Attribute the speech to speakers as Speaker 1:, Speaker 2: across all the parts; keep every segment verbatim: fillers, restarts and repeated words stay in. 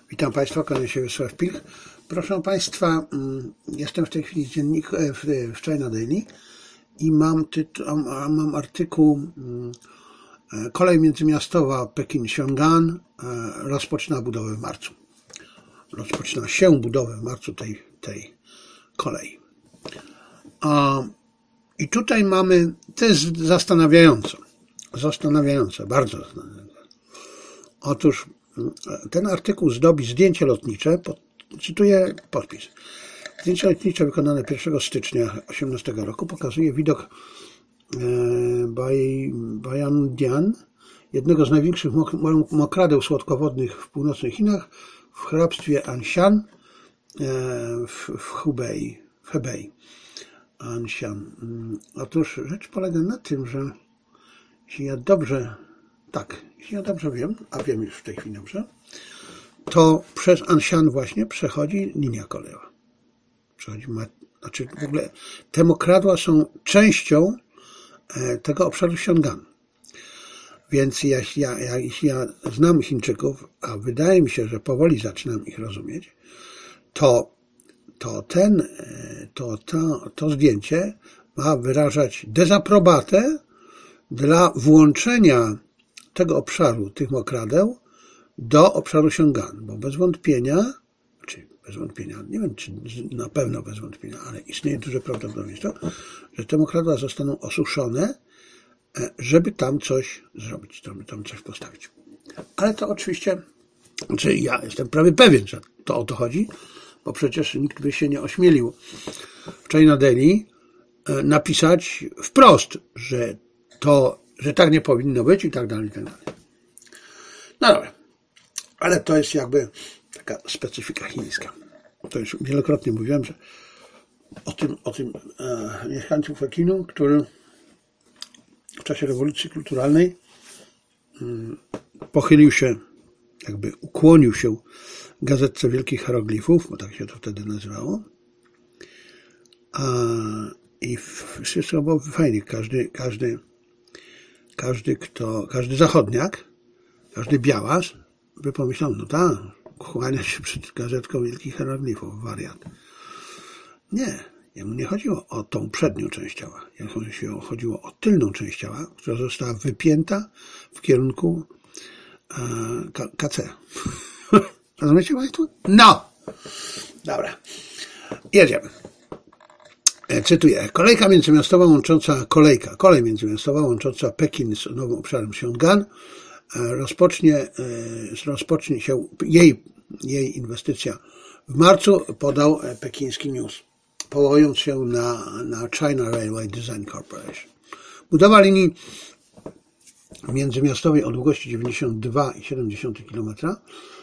Speaker 1: Witam Państwa, kłaniam się Wiesław Pilch. Proszę Państwa, jestem w tej chwili w dzienniku, w China Daily i mam, tytuł, mam artykuł Kolej międzymiastowa Pekin-Xiong'an rozpoczyna budowę w marcu. Rozpoczyna się budowę w marcu tej, tej kolei. I tutaj mamy, to jest zastanawiające, zastanawiające, bardzo zastanawiające. Otóż ten artykuł zdobi zdjęcie lotnicze, cytuję podpis. Zdjęcie lotnicze wykonane pierwszego stycznia dwa tysiące osiemnastego roku pokazuje widok Baiyangdian, jednego z największych mokradeł słodkowodnych w północnych Chinach, w hrabstwie Anshan w Hubei. W Hebei. Anshan. Otóż rzecz polega na tym, że jeśli ja dobrze, tak, jeśli ja dobrze wiem, a wiem już w tej chwili dobrze, to przez Anshan właśnie przechodzi linia kolejowa. Przechodzi, znaczy w ogóle te mokradła są częścią tego obszaru Xiong'an. Więc jeśli ja, ja, jeśli ja znam Chińczyków, a wydaje mi się, że powoli zaczynam ich rozumieć, to to ten, to, to, to zdjęcie ma wyrażać dezaprobatę dla włączenia tego obszaru, tych mokradeł, do obszaru Xiong'an, bo bez wątpienia, czy bez wątpienia, nie wiem, czy na pewno bez wątpienia, ale istnieje duże prawdopodobieństwo, że te mokradła zostaną osuszone, żeby tam coś zrobić, żeby tam coś postawić. Ale to oczywiście, znaczy ja jestem prawie pewien, że to o to chodzi, bo przecież nikt by się nie ośmielił w China Daily napisać wprost, że to, że tak nie powinno być i tak dalej, i tak dalej. No dobra, ale to jest jakby taka specyfika chińska. To już wielokrotnie mówiłem, że o tym, o tym e, mieszkańcu Pekinu, który w czasie rewolucji kulturalnej mm, pochylił się, jakby ukłonił się gazetce wielkich hieroglifów, bo tak się to wtedy nazywało. A, I wszystko było fajnie. Każdy, każdy, każdy, kto, każdy zachodniak, każdy białas by pomyślał, no tak, kłania się przed gazetką wielkich hieroglifów, wariat. Nie, jemu nie chodziło o tą przednią część ciała. Jemu chodziło o tylną część ciała, która została wypięta w kierunku e, K C. Rozumiecie Państwo? No! Dobra. Jedziemy. Cytuję. Kolejka międzymiastowa łącząca, kolejka, kolej międzymiastowa łącząca Pekin z nowym obszarem Xiong'an rozpocznie, rozpocznie się, jej, jej inwestycja w marcu, podał pekiński news, powołując się na, na China Railway Design Corporation. Budowa linii międzymiastowej o długości dziewięćdziesiąt dwa przecinek siedem kilometra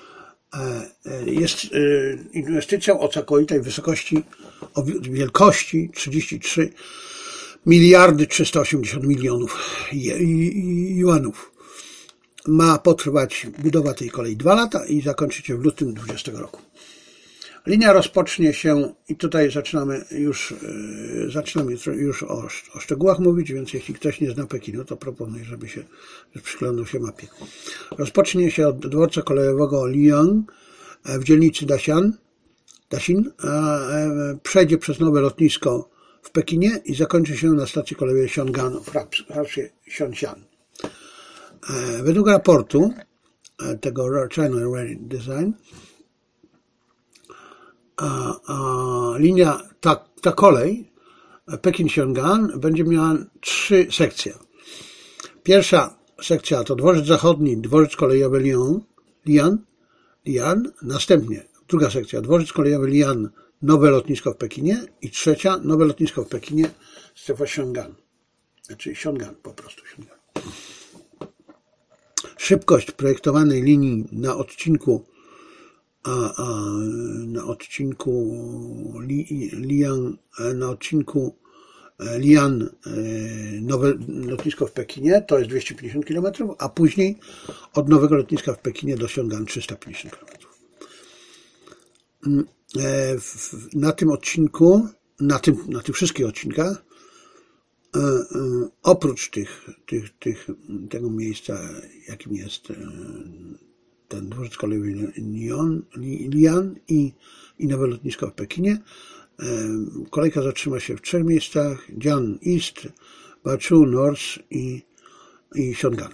Speaker 1: jest inwestycją o całkowitej wysokości, o wielkości trzydzieści trzy miliardy trzysta osiemdziesiąt milionów juanów. Ma potrwać budowa tej kolei dwa lata i zakończyć się w lutym dwudziestego roku. Linia rozpocznie się, i tutaj zaczynamy już, zaczynamy już o, o szczegółach mówić, więc jeśli ktoś nie zna Pekinu, to proponuję, żeby się przyglądał się mapie. Rozpocznie się od dworca kolejowego Liang w dzielnicy Daxian, Daxin, przejdzie przez nowe lotnisko w Pekinie i zakończy się na stacji kolejowej Xiong'an w hrabstwie Xiangshan. Według raportu tego China Railway Design A, a linia, ta, ta kolej Pekin-Xiong'an będzie miała trzy sekcje. Pierwsza sekcja to dworzec zachodni, dworzec kolejowy Lian, Lian, Lian, następnie druga sekcja, dworzec kolejowy Lian, nowe lotnisko w Pekinie i trzecia, nowe lotnisko w Pekinie, strefa Xiong'an, znaczy Xiong'an po prostu Xiong'an. Szybkość projektowanej linii na odcinku A, a na odcinku Li, Lian, na odcinku Lian nowe lotnisko w Pekinie to jest dwieście pięćdziesiąt kilometrów, a później od nowego lotniska w Pekinie do Xiong'an trzysta pięćdziesiąt kilometrów. Na tym odcinku, na tym, na tych wszystkich odcinkach, oprócz tych, tych, tych, tego miejsca, jakim jest ten dworzec kolejowy Lian i, i nowe lotnisko w Pekinie. Kolejka zatrzyma się w trzech miejscach: Jian East, Bachu North i, i Xiong'an.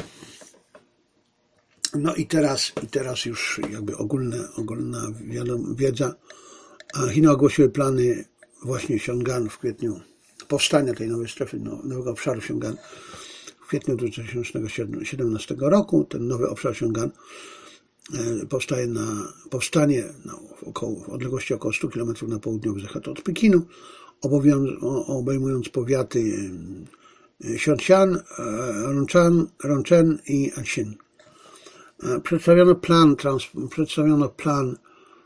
Speaker 1: No i teraz, i teraz już jakby ogólne, ogólna wiedza. Chiny ogłosiły plany właśnie Xiong'an w kwietniu, powstania tej nowej strefy, nowego obszaru Xiong'an w kwietniu dwa tysiące siedemnastego roku. Ten nowy obszar Xiong'an powstaje na, powstanie na około, w odległości około stu kilometrów na południowy zachód od Pekinu, obejmując powiaty Xiangshan, Ronchan, Ronchen i Anxin. Przedstawiono plan, trans, przedstawiono plan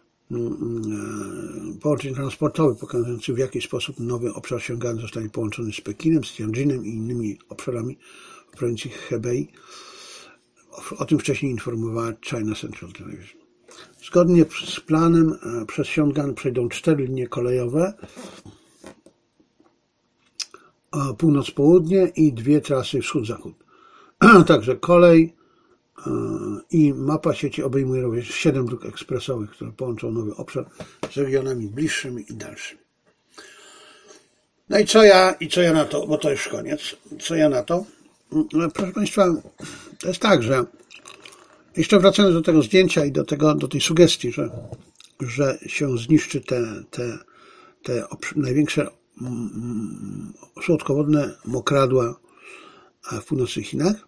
Speaker 1: połączeń transportowych pokazujący, w jaki sposób nowy obszar Xiong'an zostanie połączony z Pekinem, z Tianjinem i innymi obszarami w prowincji Hebei. O tym wcześniej informowała China Central Television. Zgodnie z planem przez Xiong'an przejdą cztery linie kolejowe, północ-południe i dwie trasy wschód-zachód. Także kolej i mapa sieci obejmuje również siedem dróg ekspresowych, które połączą nowy obszar z regionami bliższymi i dalszymi. No i co ja, i co ja na to, bo to już koniec, co ja na to? Proszę Państwa, to jest tak, że jeszcze wracając do tego zdjęcia i do tego, do tej sugestii, że, że się zniszczy te, te, te największe słodkowodne mokradła w północnych Chinach,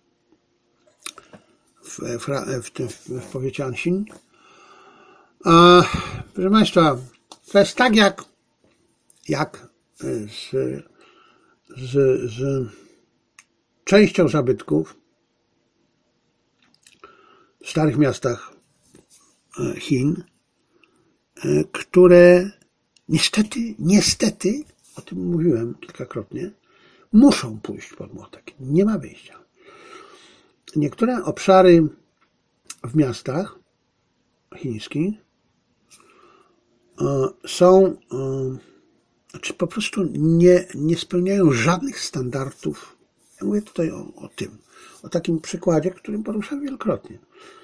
Speaker 1: w, w, w, tym, w powiecie Anxin. A, proszę Państwa, to jest tak jak, jak z, z, z częścią zabytków w starych miastach Chin, które niestety, niestety, o tym mówiłem kilkakrotnie, muszą pójść pod młotek. Nie ma wyjścia. Niektóre obszary w miastach chińskich są, znaczy po prostu nie, nie spełniają żadnych standardów. Ja mówię tutaj o, o tym, o takim przykładzie, którym poruszam wielokrotnie.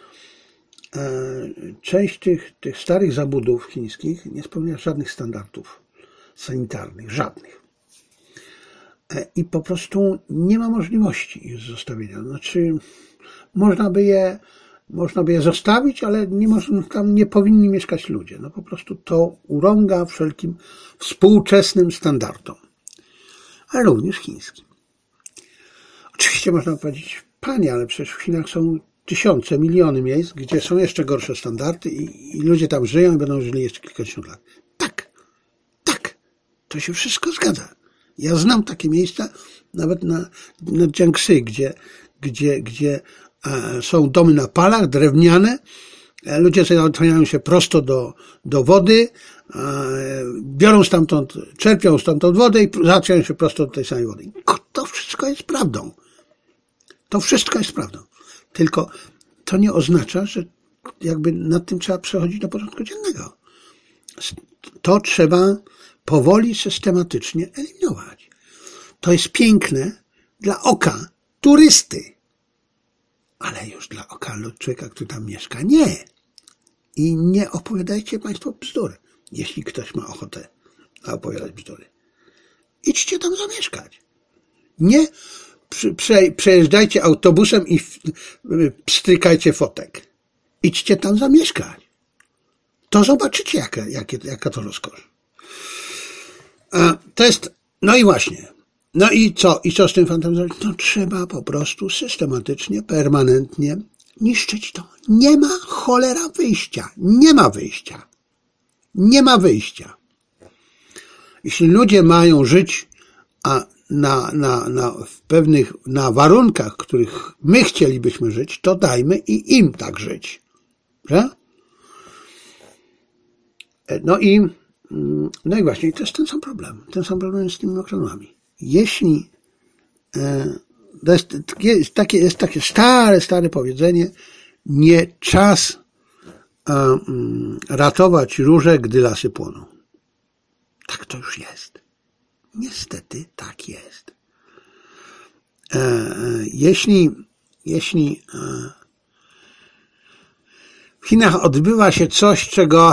Speaker 1: Część tych, tych starych zabudów chińskich nie spełnia żadnych standardów sanitarnych, żadnych. I po prostu nie ma możliwości ich zostawienia. Znaczy, można by je, można by je zostawić, ale nie można, tam nie powinni mieszkać ludzie. No po prostu to urąga wszelkim współczesnym standardom, ale również chińskim. Oczywiście można powiedzieć, panie, ale przecież w Chinach są tysiące, miliony miejsc, gdzie są jeszcze gorsze standardy i, i ludzie tam żyją i będą żyli jeszcze kilkadziesiąt lat. Tak, tak, to się wszystko zgadza. Ja znam takie miejsca, nawet na, na Jiangxi, gdzie, gdzie, gdzie e, są domy na palach, drewniane, e, ludzie załatwiają się prosto do, do wody, e, biorą stamtąd, czerpią stamtąd wodę i załatwiają się prosto do tej samej wody. To wszystko jest prawdą. To wszystko jest prawdą. Tylko to nie oznacza, że jakby nad tym trzeba przechodzić do porządku dziennego. To trzeba powoli, systematycznie eliminować. To jest piękne dla oka turysty, ale już dla oka człowieka, który tam mieszka, nie. I nie opowiadajcie Państwo bzdur, jeśli ktoś ma ochotę opowiadać bzdury. Idźcie tam zamieszkać. Nie przejeżdżajcie autobusem i pstrykajcie fotek. Idźcie tam zamieszkać. To zobaczycie, jaka, jaka, jaka to rozkosz. To jest, no i właśnie. No i co? I co z tym fantem zrobić? No trzeba po prostu systematycznie, permanentnie niszczyć to. Nie ma cholera wyjścia. Nie ma wyjścia. Nie ma wyjścia. Jeśli ludzie mają żyć a na, na, na, w pewnych, na warunkach, w których my chcielibyśmy żyć, to dajmy i im tak żyć. Że? No i, no i właśnie, to jest ten sam problem. Ten sam problem z tymi mokradłami. Jeśli, to jest, jest, takie, jest takie stare, stare powiedzenie, nie czas ratować róże, gdy lasy płoną. Tak to już jest. Niestety tak jest. Jeśli, jeśli W Chinach odbywa się coś, czego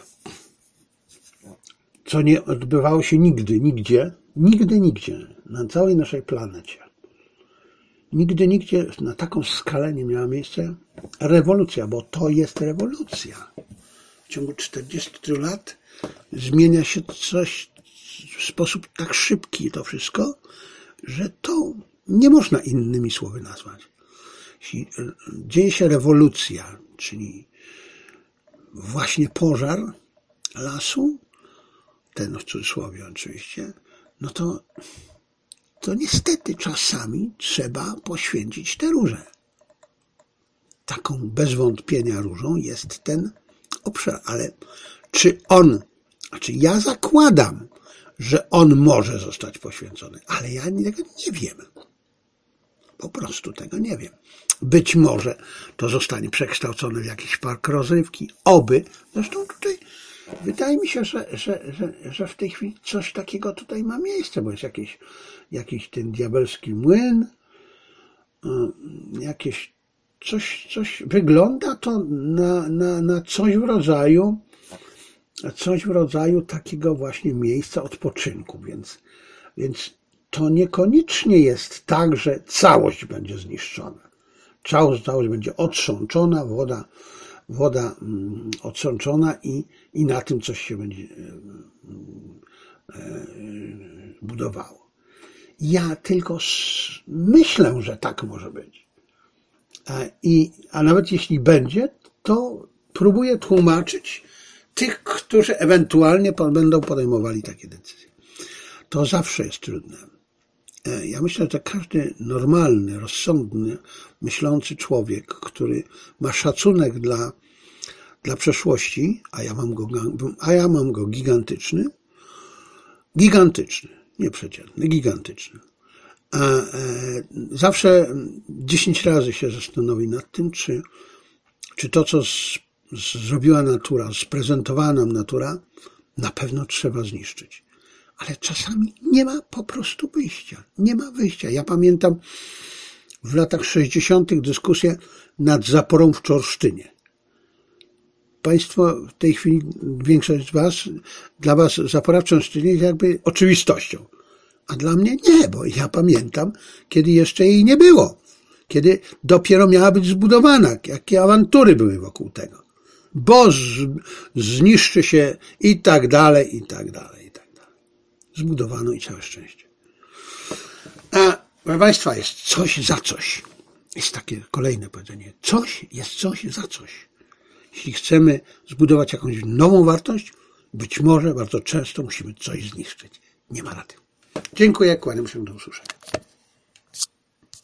Speaker 1: co nie odbywało się nigdy, nigdzie, nigdy, nigdzie, na całej naszej planecie. Nigdy, nigdzie na taką skalę nie miała miejsca rewolucja, bo to jest rewolucja. W ciągu czterdziestu lat zmienia się coś w sposób tak szybki to wszystko, że to nie można innymi słowy nazwać. Jeśli dzieje się rewolucja, czyli właśnie pożar lasu, ten w cudzysłowie oczywiście, no to, to niestety czasami trzeba poświęcić tę różę. Taką bez wątpienia różą jest ten obszar, ale czy on, znaczy ja zakładam, że on może zostać poświęcony, ale ja tego nie wiem. Po prostu tego nie wiem. Być może to zostanie przekształcone w jakiś park rozrywki, oby. Zresztą tutaj wydaje mi się, że, że, że, że w tej chwili coś takiego tutaj ma miejsce, bo jest jakiś, jakiś ten diabelski młyn, jakieś coś, coś wygląda to na, na, na coś w rodzaju coś w rodzaju takiego właśnie miejsca odpoczynku, więc, więc to niekoniecznie jest tak, że całość będzie zniszczona. Całość, całość będzie odsączona, woda, woda mm, odsączona i, i na tym coś się będzie e, e, budowało. Ja tylko myślę, że tak może być. A, i, a nawet jeśli będzie, to próbuję tłumaczyć tych, którzy ewentualnie będą podejmowali takie decyzje. To zawsze jest trudne. Ja myślę, że każdy normalny, rozsądny, myślący człowiek, który ma szacunek dla, dla przeszłości, a ja mam go, a ja mam go gigantyczny, gigantyczny, nie przeciętny, gigantyczny, a, e, zawsze dziesięć razy się zastanowi nad tym, czy, czy to, co z, z, zrobiła natura, sprezentowała nam natura, na pewno trzeba zniszczyć. Ale czasami nie ma po prostu wyjścia. Nie ma wyjścia. Ja pamiętam w latach sześćdziesiątych dyskusję nad zaporą w Czorsztynie. Państwo w tej chwili, większość z was, dla was zapora w Czorsztynie jest jakby oczywistością. A dla mnie nie, bo ja pamiętam, kiedy jeszcze jej nie było. Kiedy dopiero miała być zbudowana. Jakie awantury były wokół tego. Bo z, zniszczy się i tak dalej, i tak dalej. Zbudowano i całe szczęście. A proszę Państwa, jest coś za coś. Jest takie kolejne powiedzenie. Coś jest coś za coś. Jeśli chcemy zbudować jakąś nową wartość, być może bardzo często musimy coś zniszczyć. Nie ma rady. Dziękuję, kłaniam się, do usłyszenia.